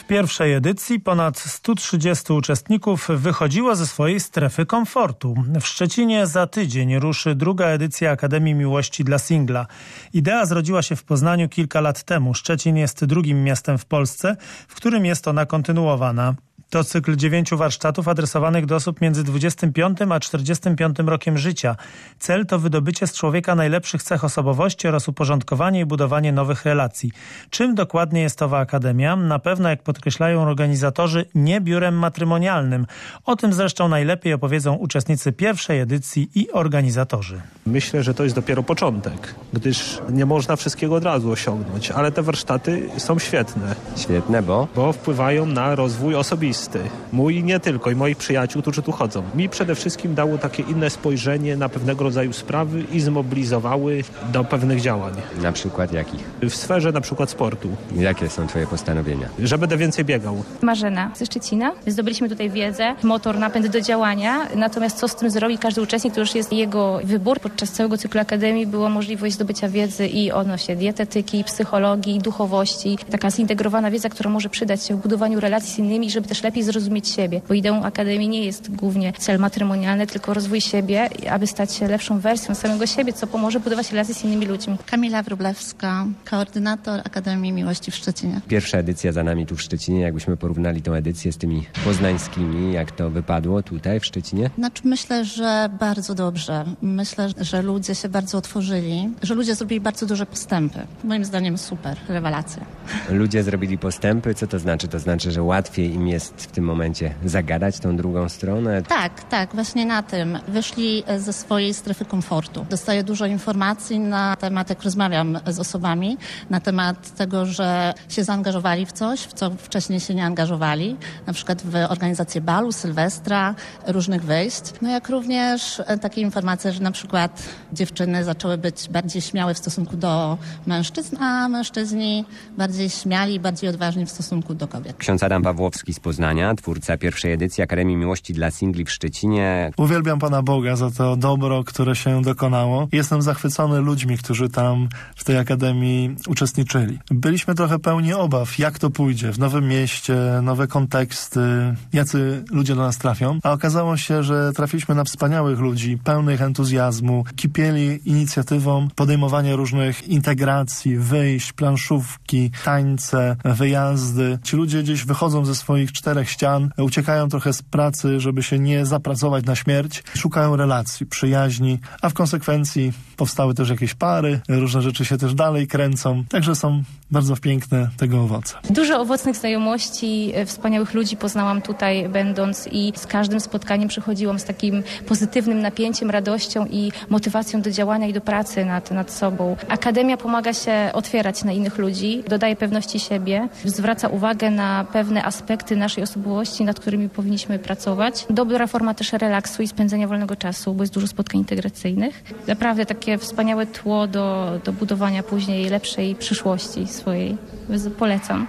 pierwszej edycji ponad 130 uczestników wychodziło ze swojej strefy komfortu. W Szczecinie za tydzień ruszy druga edycja Akademii Miłości dla Singla. Idea zrodziła się w Poznaniu kilka lat temu. Szczecin jest drugim miastem w Polsce, w którym jest ona kontynuowana. To cykl 9 warsztatów adresowanych do osób między 25 a 45 rokiem życia. Cel to wydobycie z człowieka najlepszych cech osobowości oraz uporządkowanie i budowanie nowych relacji. Czym dokładnie jest owa akademia? Na pewno, jak podkreślają organizatorzy, nie biurem matrymonialnym. O tym zresztą najlepiej opowiedzą uczestnicy pierwszej edycji i organizatorzy. Myślę, że to jest dopiero początek, gdyż nie można wszystkiego od razu osiągnąć, ale te warsztaty są świetne. Świetne, Bo wpływają na rozwój osobisty. Mój nie tylko i moich przyjaciół, którzy tu chodzą. Mi przede wszystkim dało takie inne spojrzenie na pewnego rodzaju sprawy i zmobilizowały do pewnych działań. Na przykład jakich? W sferze na przykład sportu. Jakie są twoje postanowienia? Że będę więcej biegał. Marzena ze Szczecina. Zdobyliśmy tutaj wiedzę, motor, napęd do działania. Natomiast co z tym zrobi każdy uczestnik, to już jest jego wybór. Podczas całego cyklu Akademii była możliwość zdobycia wiedzy i odnośnie dietetyki, psychologii, duchowości. Taka zintegrowana wiedza, która może przydać się w budowaniu relacji z innymi, żeby też lepiej zrozumieć siebie. Bo ideą Akademii nie jest głównie cel matrymonialny, tylko rozwój siebie, aby stać się lepszą wersją samego siebie, co pomoże budować relacje z innymi ludźmi. Kamila Wróblewska, koordynator Akademii Miłości w Szczecinie. Pierwsza edycja za nami tu w Szczecinie. Jakbyśmy porównali tą edycję z tymi poznańskimi, jak to wypadło tutaj w Szczecinie? Myślę, że bardzo dobrze. Myślę, że ludzie się bardzo otworzyli, że ludzie zrobili bardzo duże postępy. Moim zdaniem super, rewelacja. Ludzie zrobili postępy. Co to znaczy? To znaczy, że łatwiej im jest w tym momencie zagadać tą drugą stronę? Tak, właśnie na tym. Wyszli ze swojej strefy komfortu. Dostaję dużo informacji na temat, jak rozmawiam z osobami, na temat tego, że się zaangażowali w coś, w co wcześniej się nie angażowali, na przykład w organizację balu, sylwestra, różnych wyjść. Jak również takie informacje, że na przykład dziewczyny zaczęły być bardziej śmiałe w stosunku do mężczyzn, a mężczyźni bardziej śmiali, bardziej odważni w stosunku do kobiet. Ksiądz Adam Pawłowski z Poznania, twórca pierwszej edycji Akademii Miłości dla Singli w Szczecinie. Uwielbiam Pana Boga za to dobro, które się dokonało. Jestem zachwycony ludźmi, którzy tam w tej Akademii uczestniczyli. Byliśmy trochę pełni obaw, jak to pójdzie, w nowym mieście, nowe konteksty, jacy ludzie do nas trafią. A okazało się, że trafiliśmy na wspaniałych ludzi, pełnych entuzjazmu, kipieli inicjatywą podejmowania różnych integracji, wyjść, planszówki, tańce, wyjazdy. Ci ludzie gdzieś wychodzą ze swoich 4 ścian, uciekają trochę z pracy, żeby się nie zapracować na śmierć, szukają relacji, przyjaźni, a w konsekwencji powstały też jakieś pary, różne rzeczy się też dalej kręcą, także są bardzo piękne tego owoce. Dużo owocnych znajomości, wspaniałych ludzi poznałam tutaj będąc i z każdym spotkaniem przychodziłam z takim pozytywnym napięciem, radością i motywacją do działania i do pracy nad sobą. Akademia pomaga się otwierać na innych ludzi, dodaje pewności siebie, zwraca uwagę na pewne aspekty naszej osobowości, nad którymi powinniśmy pracować. Dobra forma też relaksu i spędzenia wolnego czasu, bo jest dużo spotkań integracyjnych. Naprawdę takie wspaniałe tło do budowania później lepszej przyszłości swojej. Polecam.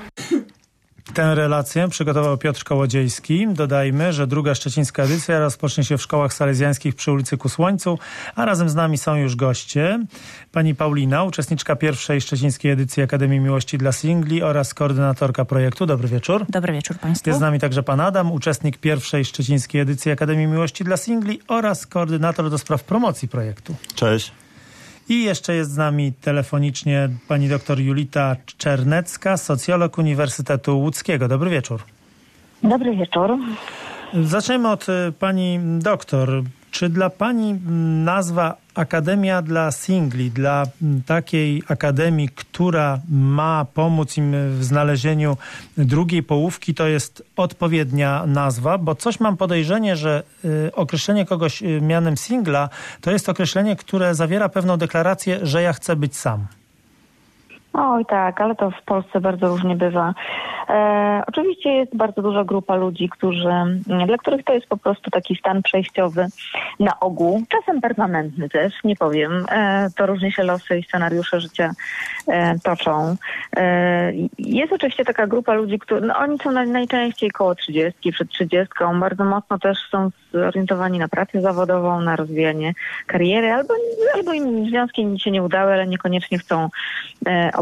Tę relację przygotował Piotr Kołodziejski. Dodajmy, że druga szczecińska edycja rozpocznie się w szkołach salezjańskich przy ulicy Ku Słońcu, a razem z nami są już goście. Pani Paulina, uczestniczka pierwszej szczecińskiej edycji Akademii Miłości dla Singli oraz koordynatorka projektu. Dobry wieczór. Dobry wieczór Państwu. Jest z nami także pan Adam, uczestnik pierwszej szczecińskiej edycji Akademii Miłości dla Singli oraz koordynator do spraw promocji projektu. Cześć. I jeszcze jest z nami telefonicznie pani doktor Julita Czernecka, socjolog Uniwersytetu Łódzkiego. Dobry wieczór. Dobry wieczór. Zaczniemy od pani doktor. Czy dla pani nazwa Akademia dla Singli, dla takiej akademii, która ma pomóc im w znalezieniu drugiej połówki, to jest odpowiednia nazwa? Bo coś mam podejrzenie, że określenie kogoś mianem singla to jest określenie, które zawiera pewną deklarację, że ja chcę być sam. Oj tak, ale to w Polsce bardzo różnie bywa. Oczywiście jest bardzo duża grupa ludzi, dla których to jest po prostu taki stan przejściowy na ogół, czasem permanentny też, nie powiem. To różnie się losy i scenariusze życia toczą. Jest oczywiście taka grupa ludzi, oni są najczęściej koło 30, przed 30, bardzo mocno też są zorientowani na pracę zawodową, na rozwijanie kariery, albo im związki się nie udały, ale niekoniecznie chcą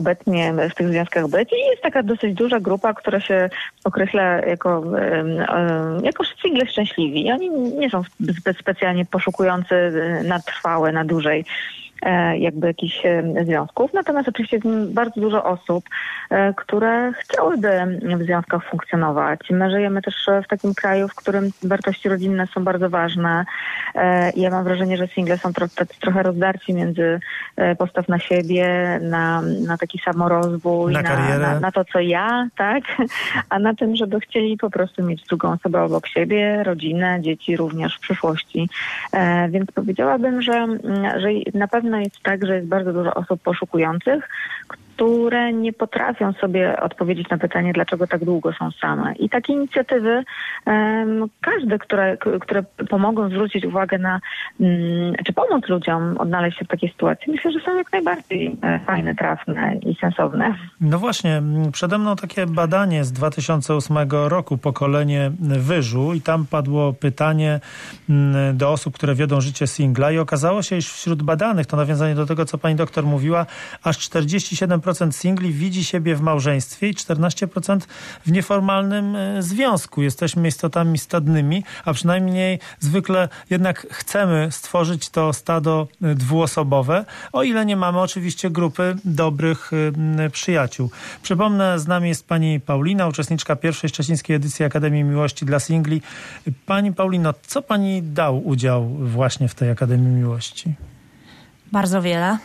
obecnie w tych związkach być. I jest taka dosyć duża grupa, która się określa jako single szczęśliwi. Oni nie są zbyt specjalnie poszukujący na trwałe, na dłużej jakby jakichś związków. Natomiast oczywiście jest bardzo dużo osób, które chciałyby w związkach funkcjonować. My żyjemy też w takim kraju, w którym wartości rodzinne są bardzo ważne. Ja mam wrażenie, że single są trochę rozdarci między postaw na siebie, na taki samorozwój, na to, co ja, tak? A na tym, żeby chcieli po prostu mieć drugą osobę obok siebie, rodzinę, dzieci również w przyszłości. Więc powiedziałabym, że na pewno jest tak, że jest bardzo dużo osób poszukujących, które nie potrafią sobie odpowiedzieć na pytanie, dlaczego tak długo są same. I takie inicjatywy, każde, które pomogą zwrócić uwagę na, czy pomóc ludziom odnaleźć się w takiej sytuacji, myślę, że są jak najbardziej fajne, trafne i sensowne. No właśnie, przede mną takie badanie z 2008 roku, Pokolenie Wyżu, i tam padło pytanie do osób, które wiodą życie singla, i okazało się, iż wśród badanych, to nawiązanie do tego, co pani doktor mówiła, aż 47% singli widzi siebie w małżeństwie i 14% w nieformalnym związku. Jesteśmy istotami stadnymi, a przynajmniej zwykle jednak chcemy stworzyć to stado dwuosobowe, o ile nie mamy oczywiście grupy dobrych przyjaciół. Przypomnę, z nami jest pani Paulina, uczestniczka pierwszej szczecińskiej edycji Akademii Miłości dla Singli. Pani Paulino, co pani dał udział właśnie w tej Akademii Miłości? Bardzo wiele.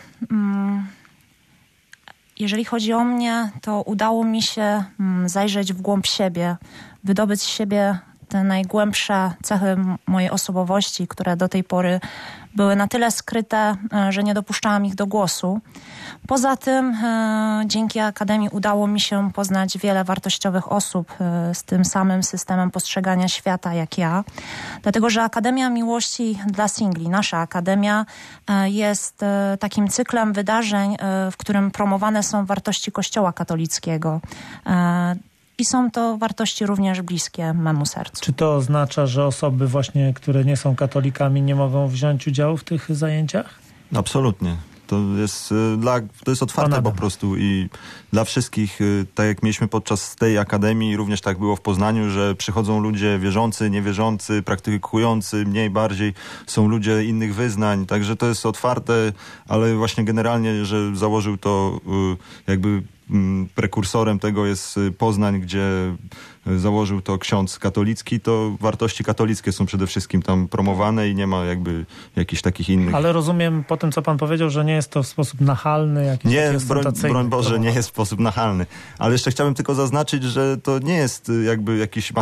Jeżeli chodzi o mnie, to udało mi się zajrzeć w głąb siebie, wydobyć z siebie te najgłębsze cechy mojej osobowości, które do tej pory były na tyle skryte, że nie dopuszczałam ich do głosu. Poza tym dzięki Akademii udało mi się poznać wiele wartościowych osób z tym samym systemem postrzegania świata jak ja. Dlatego, że Akademia Miłości dla Singli, nasza Akademia, jest takim cyklem wydarzeń, w którym promowane są wartości Kościoła katolickiego. I są to wartości również bliskie memu sercu. Czy to oznacza, że osoby właśnie, które nie są katolikami, nie mogą wziąć udziału w tych zajęciach? Absolutnie. To jest otwarte po prostu i dla wszystkich, tak jak mieliśmy podczas tej akademii, również tak było w Poznaniu, że przychodzą ludzie wierzący, niewierzący, praktykujący, mniej, bardziej, są ludzie innych wyznań, także to jest otwarte, ale właśnie generalnie, że założył to jakby prekursorem tego jest Poznań, gdzie założył to ksiądz katolicki, to wartości katolickie są przede wszystkim tam promowane i nie ma jakby jakichś takich innych. Ale rozumiem po tym, co pan powiedział, że nie jest to w sposób nachalny, jakiś nie, broń Boże, nie jest w sposób nachalny. Ale jeszcze chciałbym tylko zaznaczyć, że to nie jest jakby jakiś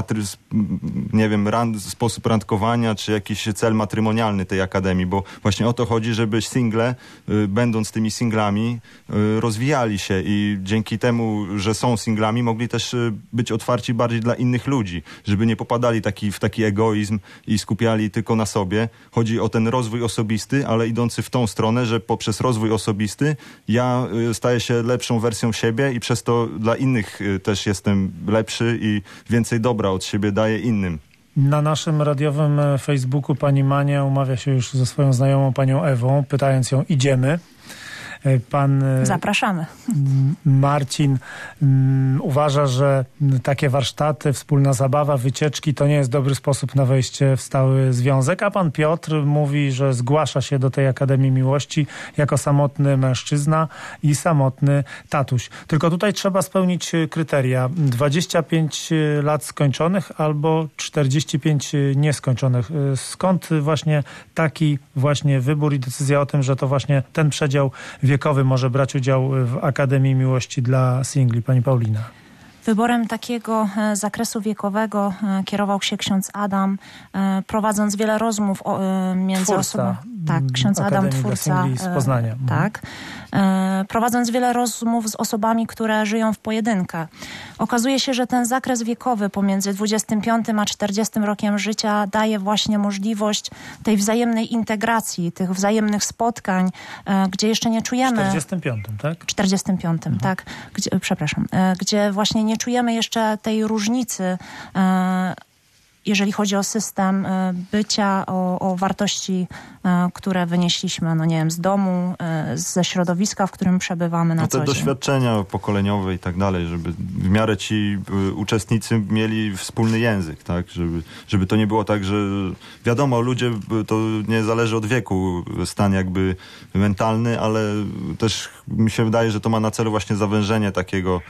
sposób randkowania, czy jakiś cel matrymonialny tej akademii, bo właśnie o to chodzi, żeby single, będąc tymi singlami, rozwijali się i dzięki temu, że są singlami, mogli też być otwarci bardziej dla innych ludzi, żeby nie popadali w taki egoizm i skupiali tylko na sobie. Chodzi o ten rozwój osobisty, ale idący w tą stronę, że poprzez rozwój osobisty ja staję się lepszą wersją siebie i przez to dla innych też jestem lepszy i więcej dobra od siebie daję innym. Na naszym radiowym Facebooku pani Mania umawia się już ze swoją znajomą panią Ewą, pytając ją, idziemy. Pan zapraszamy. Marcin uważa, że takie warsztaty, wspólna zabawa, wycieczki to nie jest dobry sposób na wejście w stały związek, a pan Piotr mówi, że zgłasza się do tej Akademii Miłości jako samotny mężczyzna i samotny tatuś. Tylko tutaj trzeba spełnić kryteria. 25 lat skończonych albo 45 nieskończonych. Skąd właśnie taki właśnie wybór i decyzja o tym, że to właśnie ten przedział wiekowy może brać udział w Akademii Miłości dla Singli? Pani Paulina. Wyborem takiego zakresu wiekowego kierował się ksiądz Adam, prowadząc wiele rozmów między osobami. Tak, ksiądz Adam, twórca z Poznania. Tak. Prowadząc wiele rozmów z osobami, które żyją w pojedynkę. Okazuje się, że ten zakres wiekowy pomiędzy 25 a 40 rokiem życia daje właśnie możliwość tej wzajemnej integracji, tych wzajemnych spotkań, gdzie jeszcze nie czujemy... 45, tak? 45, tak. Gdzie właśnie nie czujemy jeszcze tej różnicy jeżeli chodzi o system bycia, o wartości, które wynieśliśmy, no nie wiem, z domu, ze środowiska, w którym przebywamy na co dzień. Te doświadczenia pokoleniowe i tak dalej, żeby w miarę ci uczestnicy mieli wspólny język, tak? Żeby to nie było tak, że wiadomo, ludzie, to nie zależy od wieku, stan jakby mentalny, ale też mi się wydaje, że to ma na celu właśnie zawężenie takiego,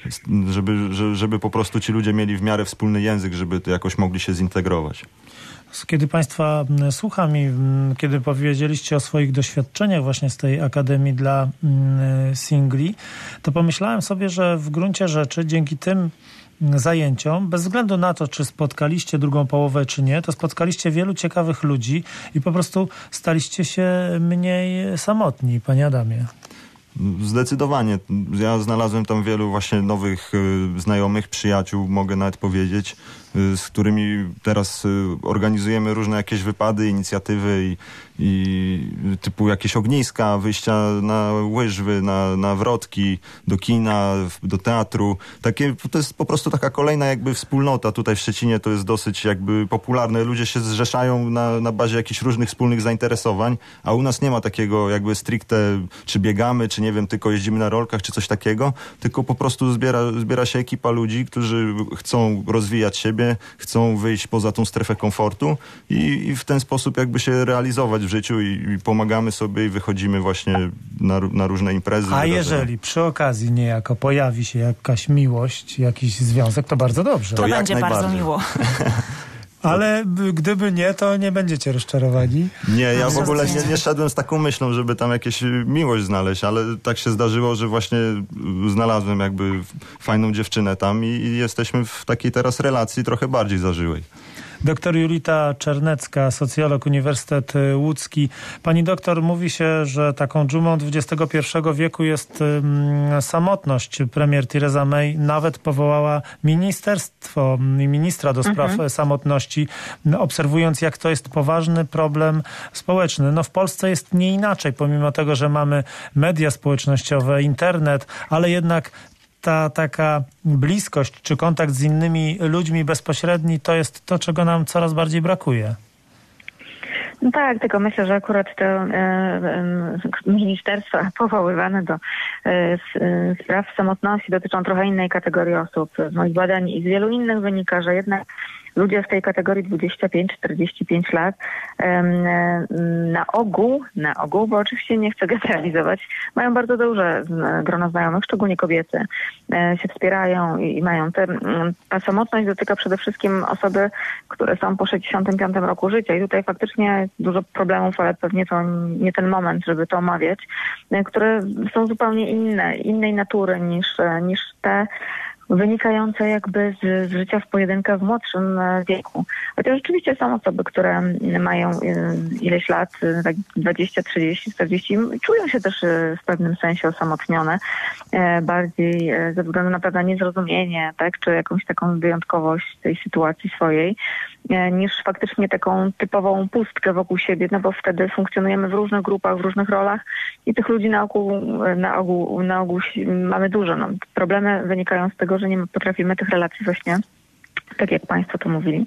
żeby po prostu ci ludzie mieli w miarę wspólny język, żeby to jakoś mogli się zintegrować. Kiedy Państwa słucham i kiedy powiedzieliście o swoich doświadczeniach właśnie z tej Akademii dla Singli, to pomyślałem sobie, że w gruncie rzeczy dzięki tym zajęciom, bez względu na to, czy spotkaliście drugą połowę, czy nie, to spotkaliście wielu ciekawych ludzi i po prostu staliście się mniej samotni, panie Adamie. Zdecydowanie. Ja znalazłem tam wielu właśnie nowych znajomych, przyjaciół, mogę nawet powiedzieć, z którymi teraz organizujemy różne jakieś wypady, inicjatywy i typu jakieś ogniska, wyjścia na łyżwy, na wrotki, do kina, do teatru. To jest po prostu taka kolejna jakby wspólnota. Tutaj w Szczecinie to jest dosyć jakby popularne. Ludzie się zrzeszają na bazie jakichś różnych wspólnych zainteresowań, a u nas nie ma takiego jakby stricte, czy biegamy, czy nie wiem, tylko jeździmy na rolkach, czy coś takiego, tylko po prostu zbiera się ekipa ludzi, którzy chcą rozwijać siebie, chcą wyjść poza tą strefę komfortu i w ten sposób jakby się realizować w życiu i pomagamy sobie i wychodzimy właśnie na różne imprezy. A jeżeli przy okazji niejako pojawi się jakaś miłość, jakiś związek, to bardzo dobrze. To będzie bardzo miło. Ale gdyby nie, to nie będziecie rozczarowani? Nie, ja w ogóle nie szedłem z taką myślą, żeby tam jakieś miłość znaleźć, ale tak się zdarzyło, że właśnie znalazłem jakby fajną dziewczynę tam i jesteśmy w takiej teraz relacji trochę bardziej zażyłej. Doktor Julita Czernecka, socjolog, Uniwersytet Łódzki. Pani doktor, mówi się, że taką dżumą XXI wieku jest samotność. Premier Theresa May nawet powołała ministra do spraw samotności, obserwując, jak to jest poważny problem społeczny. No w Polsce jest nie inaczej, pomimo tego, że mamy media społecznościowe, internet, ale jednak ta taka bliskość czy kontakt z innymi ludźmi bezpośredni to jest to, czego nam coraz bardziej brakuje. No tak, tylko myślę, że akurat te ministerstwa powoływane do spraw samotności dotyczą trochę innej kategorii osób. Z moich badań i z wielu innych wynika, że jednak ludzie w tej kategorii 25-45 lat na ogół, bo oczywiście nie chcę generalizować, mają bardzo duże grono znajomych, szczególnie kobiety, się wspierają i mają ta samotność dotyka przede wszystkim osoby, które są po 65 roku życia i tutaj faktycznie jest dużo problemów, ale pewnie to nie ten moment, żeby to omawiać, które są zupełnie innej natury niż te wynikające jakby z życia w pojedynkę w młodszym wieku. Chociaż rzeczywiście są osoby, które mają ileś lat, tak 20, 30, 40, czują się też w pewnym sensie osamotnione, bardziej ze względu na pewne niezrozumienie, tak, czy jakąś taką wyjątkowość tej sytuacji swojej, niż faktycznie taką typową pustkę wokół siebie, no bo wtedy funkcjonujemy w różnych grupach, w różnych rolach i tych ludzi na ogół mamy dużo. No, problemy wynikają z tego, że nie potrafimy tych relacji właśnie, tak jak Państwo to mówili,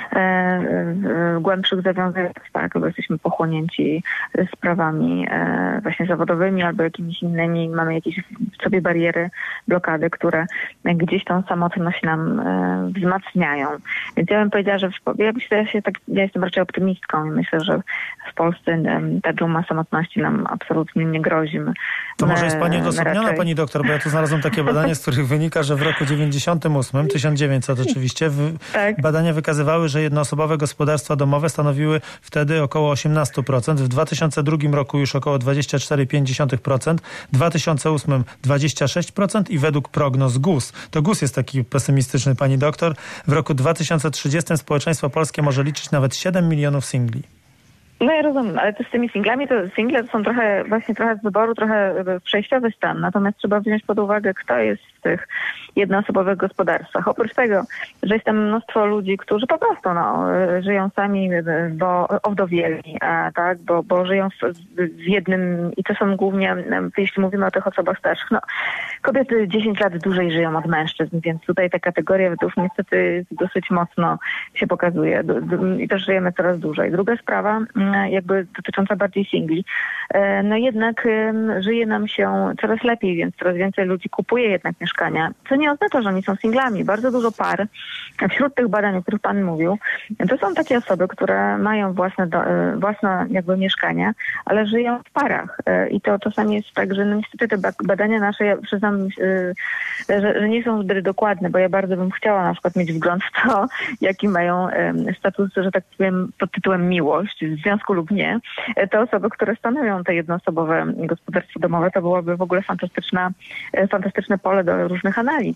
głębszych zawiązywać, tak, bo jesteśmy pochłonięci sprawami właśnie zawodowymi albo jakimiś innymi, mamy jakieś w sobie bariery, blokady, które gdzieś tą samotność nam wzmacniają. Więc ja bym powiedziała, że ja jestem raczej optymistką i myślę, że w Polsce ta dżuma samotności nam absolutnie nie grozi. To może jest Pani odosobniona, Pani doktor, bo ja tu znalazłem takie badanie, z których wynika, że w roku 1900 oczywiście, badania wykazywały, że jednoosobowe gospodarstwa domowe stanowiły wtedy około 18%, w 2002 roku już około 24,5%, w 2008 26% i według prognoz GUS, to GUS jest taki pesymistyczny, pani doktor, w roku 2030 społeczeństwo polskie może liczyć nawet 7 milionów singli. No ja rozumiem, ale to z tymi singlami, to single to są trochę z wyboru, trochę przejściowy stan. Natomiast trzeba wziąć pod uwagę, kto jest tych jednoosobowych gospodarstwach. Oprócz tego, że jest tam mnóstwo ludzi, którzy po prostu żyją sami, bo owdowieli, tak, bo żyją w jednym i to są głównie, jeśli mówimy o tych osobach starszych, kobiety 10 lat dłużej żyją od mężczyzn, więc tutaj ta kategoria wdów niestety dosyć mocno się pokazuje i też żyjemy coraz dłużej. Druga sprawa, jakby dotycząca bardziej singli, jednak żyje nam się coraz lepiej, więc coraz więcej ludzi kupuje jednak mieszkania, co nie oznacza, że oni są singlami. Bardzo dużo par wśród tych badań, o których Pan mówił, to są takie osoby, które mają własne jakby mieszkania, ale żyją w parach i to czasami jest tak, że niestety te badania nasze, ja przyznam, że nie są zbyt dokładne, bo ja bardzo bym chciała na przykład mieć wgląd w to, jaki mają status, że tak powiem, pod tytułem miłość, w związku lub nie. Te osoby, które stanowią te jednoosobowe gospodarstwo domowe, to byłoby w ogóle fantastyczne pole do różnych analiz.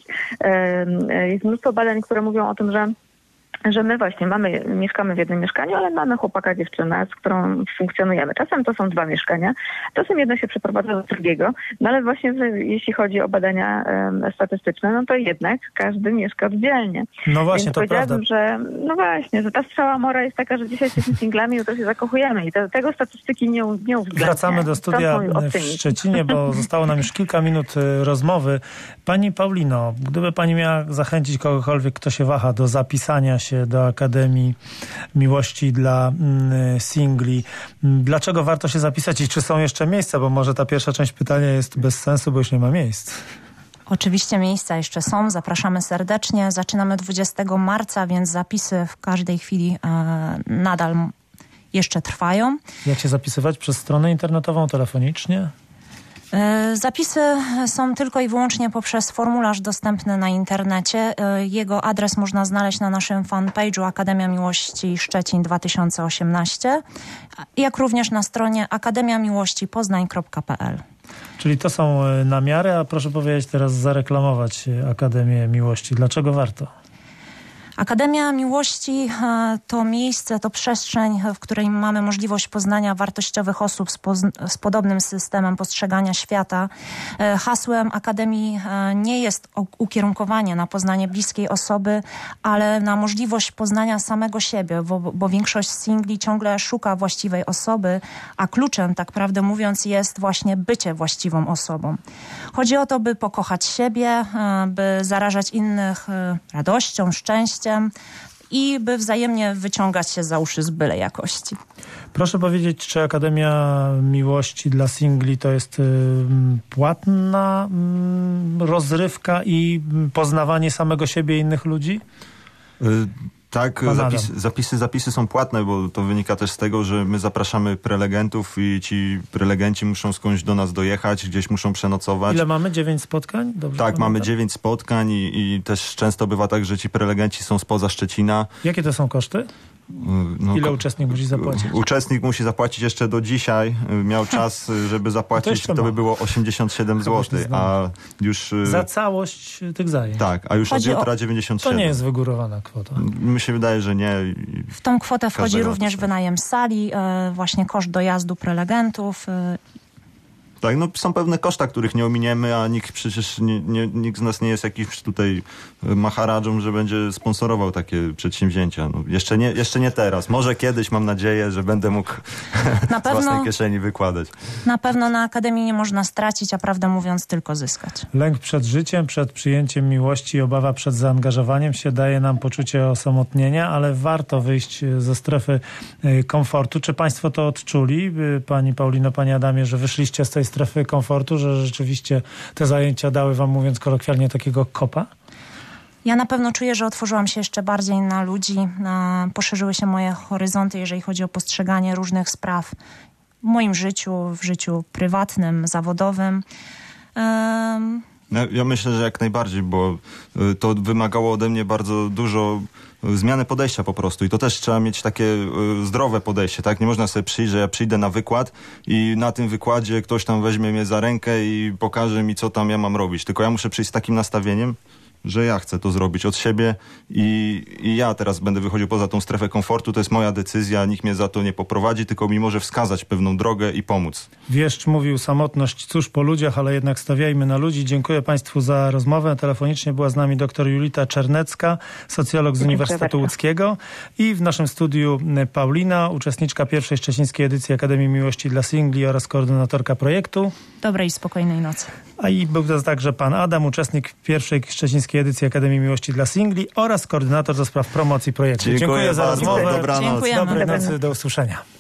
Jest mnóstwo badań, które mówią o tym, że my właśnie mieszkamy w jednym mieszkaniu, ale mamy chłopaka, dziewczynę, z którą funkcjonujemy. Czasem to są 2 mieszkania, czasem jedno się przeprowadza do drugiego, ale właśnie jeśli chodzi o badania statystyczne, to jednak każdy mieszka oddzielnie. No właśnie, więc to prawda. że że ta strzała mora jest taka, że dzisiaj jesteśmy singlami, jutro się zakochujemy i tego statystyki nie uwzględnia. Wracamy do studia w Szczecinie, bo zostało nam już kilka minut rozmowy. Pani Paulino, gdyby pani miała zachęcić kogokolwiek, kto się waha do zapisania się do Akademii Miłości dla Singli, dlaczego warto się zapisać i czy są jeszcze miejsca? Bo może ta pierwsza część pytania jest bez sensu, bo już nie ma miejsc. Oczywiście miejsca jeszcze są, zapraszamy serdecznie. Zaczynamy 20 marca, więc zapisy w każdej chwili nadal jeszcze trwają. Jak się zapisywać? Przez stronę internetową, telefonicznie? Zapisy są tylko i wyłącznie poprzez formularz dostępny na internecie. Jego adres można znaleźć na naszym fanpage'u Akademia Miłości Szczecin 2018, jak również na stronie akademiamiłościpoznań.pl. Czyli to są namiary, a proszę powiedzieć teraz, zareklamować Akademię Miłości. Dlaczego warto? Akademia Miłości to miejsce, to przestrzeń, w której mamy możliwość poznania wartościowych osób z podobnym systemem postrzegania świata. Hasłem Akademii nie jest ukierunkowanie na poznanie bliskiej osoby, ale na możliwość poznania samego siebie, bo większość singli ciągle szuka właściwej osoby, a kluczem, tak prawdę mówiąc, jest właśnie bycie właściwą osobą. Chodzi o to, by pokochać siebie, by zarażać innych radością, szczęściem i by wzajemnie wyciągać się za uszy z byle jakości. Proszę powiedzieć, czy Akademia Miłości dla Singli to jest płatna rozrywka i poznawanie samego siebie i innych ludzi? Tak, zapisy są płatne, bo to wynika też z tego, że my zapraszamy prelegentów i ci prelegenci muszą skądś do nas dojechać, gdzieś muszą przenocować. Ile mamy? 9 spotkań? Dobrze, tak, mamy 9 spotkań i też często bywa tak, że ci prelegenci są spoza Szczecina. Jakie to są koszty? Ile uczestnik musi zapłacić? Uczestnik musi zapłacić jeszcze do dzisiaj. Miał czas, żeby zapłacić, to by było 87 zł, a już... Za całość tych zajęć? Tak, a już od jutra 97. To nie jest wygórowana kwota. Mi się wydaje, że nie. W tą kwotę wchodzi również wynajem sali, właśnie koszt dojazdu prelegentów. Tak, są pewne koszta, których nie ominiemy, a nikt z nas nie jest jakimś tutaj maharadżą, że będzie sponsorował takie przedsięwzięcia. Jeszcze nie teraz. Może kiedyś, mam nadzieję, że będę mógł z własnej kieszeni wykładać. Na pewno na Akademii nie można stracić, a prawdę mówiąc tylko zyskać. Lęk przed życiem, przed przyjęciem miłości i obawa przed zaangażowaniem się daje nam poczucie osamotnienia, ale warto wyjść ze strefy komfortu. Czy państwo to odczuli, pani Paulino, panie Adamie, że wyszliście z tej strefy komfortu, że rzeczywiście te zajęcia dały wam, mówiąc kolokwialnie, takiego kopa? Ja na pewno czuję, że otworzyłam się jeszcze bardziej na ludzi, poszerzyły się moje horyzonty, jeżeli chodzi o postrzeganie różnych spraw w moim życiu, w życiu prywatnym, zawodowym. Ja myślę, że jak najbardziej, bo to wymagało ode mnie bardzo dużo zmiany podejścia po prostu i to też trzeba mieć takie zdrowe podejście, tak? Nie można sobie przyjść, że ja przyjdę na wykład i na tym wykładzie ktoś tam weźmie mnie za rękę i pokaże mi, co tam ja mam robić. Tylko ja muszę przyjść z takim nastawieniem, że ja chcę to zrobić od siebie i ja teraz będę wychodził poza tą strefę komfortu, to jest moja decyzja, nikt mnie za to nie poprowadzi, tylko mi może wskazać pewną drogę i pomóc. Wieszcz mówił, samotność cóż po ludziach, ale jednak stawiajmy na ludzi. Dziękuję Państwu za rozmowę. Telefonicznie była z nami dr Julita Czernecka, socjolog z Uniwersytetu Łódzkiego i w naszym studiu Paulina, uczestniczka pierwszej szczecińskiej edycji Akademii Miłości dla Singli oraz koordynatorka projektu. Dobrej i spokojnej nocy. A i był to także pan Adam, uczestnik pierwszej szczecińskiej edycji Akademii Miłości dla Singli oraz koordynator do spraw promocji projektu. Dziękuję za rozmowę. Dobranoc. Dziękujemy. Dobrej nocy, do usłyszenia.